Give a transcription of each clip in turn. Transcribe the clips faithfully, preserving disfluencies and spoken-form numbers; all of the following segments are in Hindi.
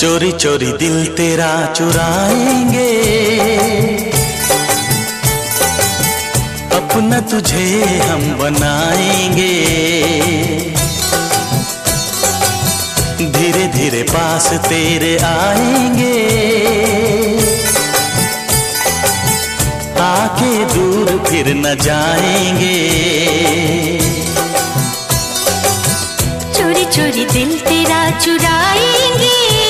चोरी चोरी दिल तेरा चुराएंगे, अपना तुझे हम बनाएंगे। धीरे धीरे पास तेरे आएंगे, आके दूर फिर न जाएंगे। चोरी चोरी दिल तेरा चुराएंगे,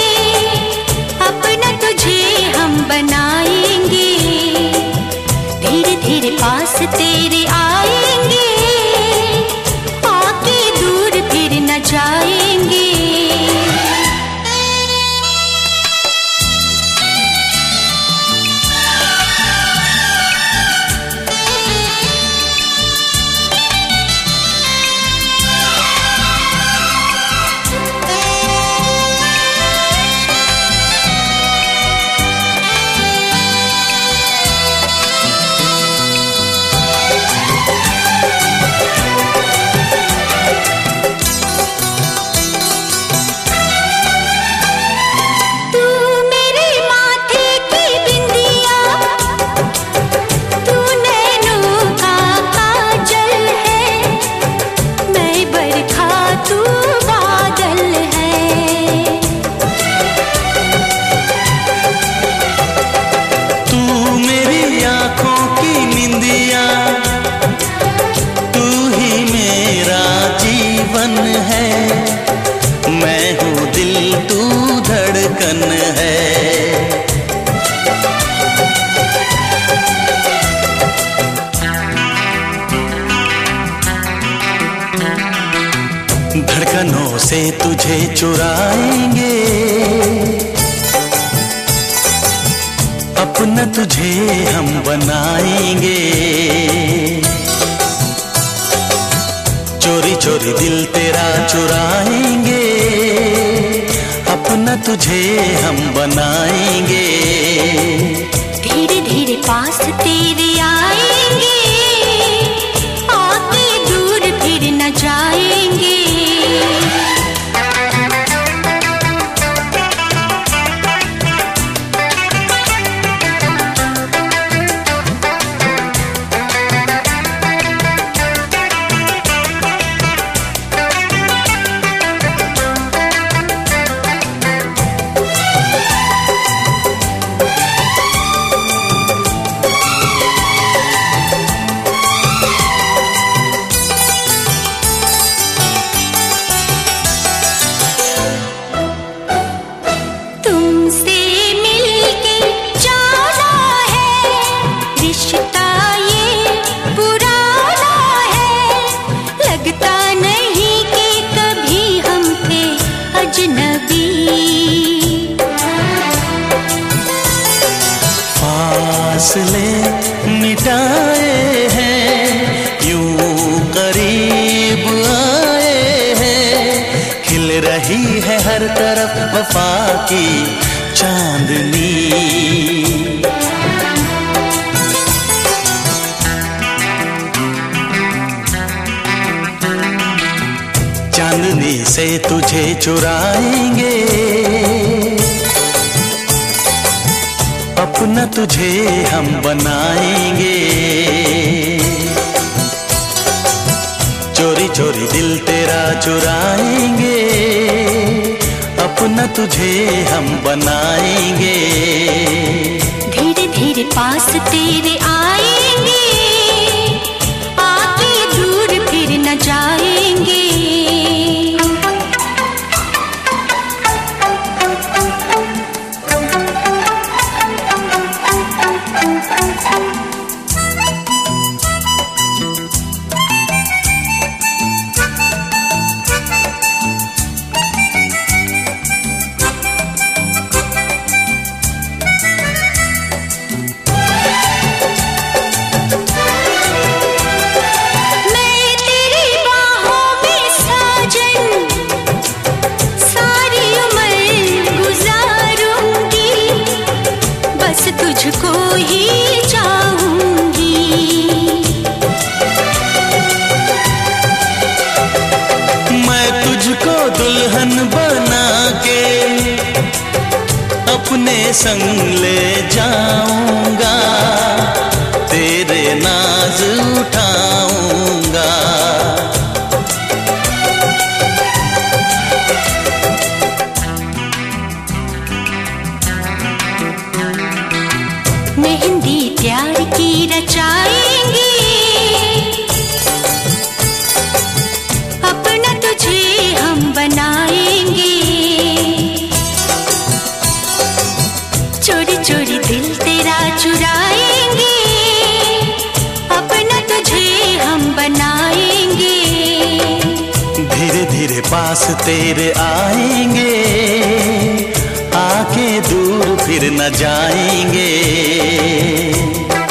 अपना तुझे हम बनाएंगे। धीरे धीरे पास तेरे आएंगे, आके दूर फिर न जाएंगे। धड़कनों से तुझे चुराएंगे, अपना तुझे हम बनाएंगे। चोरी चोरी दिल तेरा चुराएंगे, अपना तुझे हम बनाएंगे। धीरे धीरे पास तेरे आएंगे, आके दूर फिर न जाएंगे। फासले मिटाए हैं, यूं करीब आए हैं। खिल रही है हर तरफ वफा की चांदनी। चांदनी से तुझे चुराएंगे, अपना तुझे हम बनाएंगे। चोरी चोरी दिल तेरा चुराएंगे, अपना तुझे हम बनाएंगे। धीरे धीरे पास तेरे आएंगे, आके दूर फिर न जाएंगे। मैं तेरी बाहों में अपने संग ले जाऊंगा, तेरे नाज उठाऊंगा। मेहंदी प्यार की रचाएंगे, अपना तुझे हम बनाएंगे। चोरी चोरी दिल तेरा चुराएंगे, अपना तुझे हम बनाएंगे। धीरे धीरे पास तेरे आएंगे, आके दूर फिर न जाएंगे।